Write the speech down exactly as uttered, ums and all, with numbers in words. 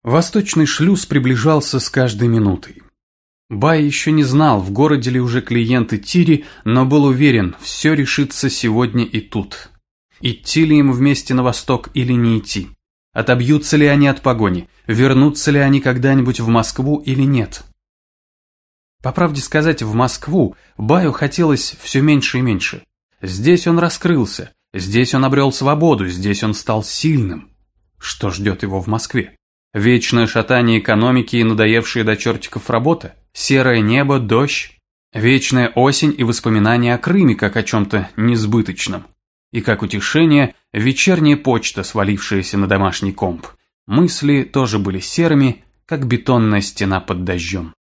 Восточный шлюз приближался с каждой минутой. Бай еще не знал, в городе ли уже клиенты Тири, но был уверен, все решится сегодня и тут. Идти ли им вместе на восток или не идти? Отобьются ли они от погони? Вернутся ли они когда-нибудь в Москву или нет? По правде сказать, в Москву Баю хотелось все меньше и меньше. Здесь он раскрылся, здесь он обрел свободу, здесь он стал сильным. Что ждет его в Москве? Вечное шатание экономики и надоевшие до чертиков работа? Серое небо, дождь? Вечная осень и воспоминания о Крыме как о чем-то несбыточном? И как утешение, вечерняя почта, свалившаяся на домашний комп. Мысли тоже были серыми, как бетонная стена под дождем.